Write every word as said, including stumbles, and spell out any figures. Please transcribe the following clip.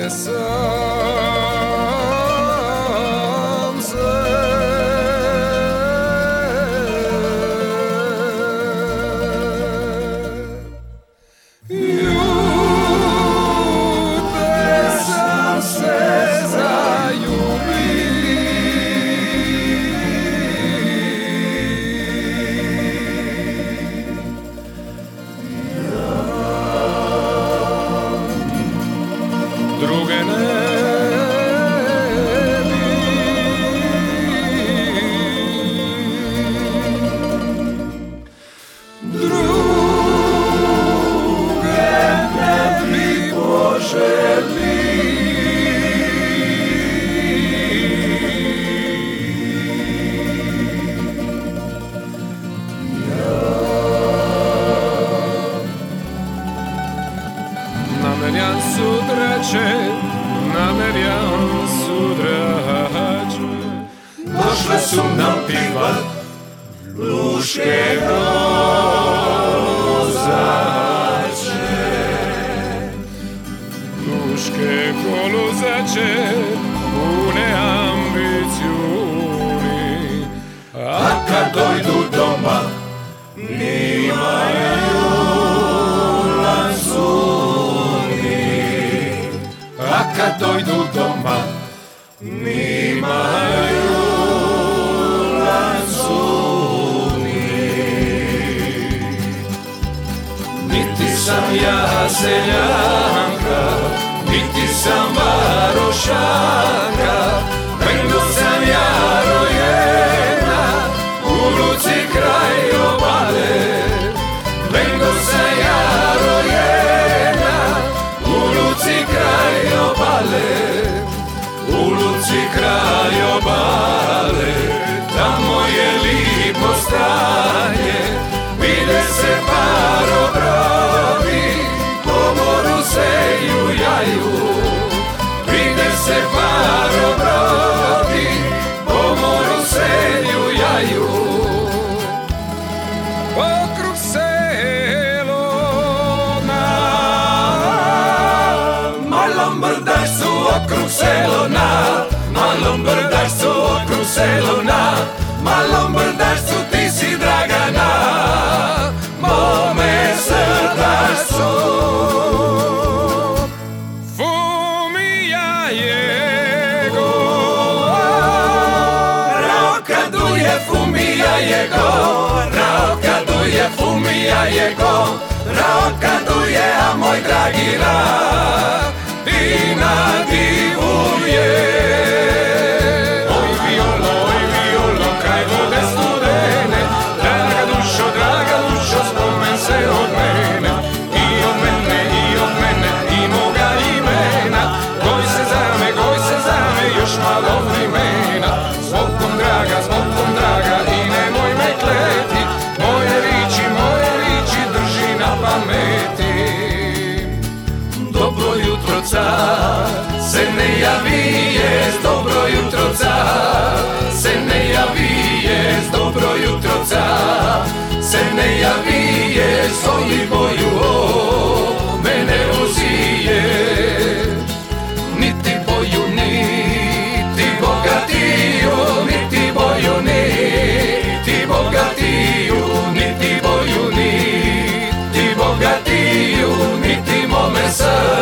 sam se. Juče sam se druge ne bi, druge ne bi poželi. Namerjan sutrače, namerjan sutrače, došle su nam pivat luške koluzače. Luške koluzače, pune ambicijuni, a kad dojdu doma, nimaju lansuni. A kad dojdu doma, nimaju lansuni. Niti sam ja seljanka, niti sam varošanka, nego sam ja rojena u luci kraj obale. Nego sam ja rojena u luci kraj obale, u luci kraj obale. Tamo je lipo stanje, vide se parobrovi, po moru se jujaju. Vide se parobrovi, po moru se jujaju. Okrug Selona, malom brdašcu okrug Selona, malom brdašcu okrug Selona, malom brdašcu ti si Dragana, mome srdašcu. Fumija jego, raokaduje fumija jego, raokaduje fumija jego, raokaduje, a moj dragi ra, ti nadivuje. Oj violo, oj violo, kraj vode studene, draga dušo, draga dušo, spomen se od mene, i od mene, i od mene, i moga imena. Goj se za me, goj se za me, još malo vremena. Zbogom draga, zbogom draga, i nemoj me kleti, moje riči, moje riči drži na pameti. Dobro jutro car, se ne javi jest, dobro jutro car, se ne javi jest, dobro jutro car, se ne javi jest, oli boju o mene uzije. Niti boju, niti bogatiju, niti boju, niti bogatiju, niti boju, niti bogatiju, niti mome srcu.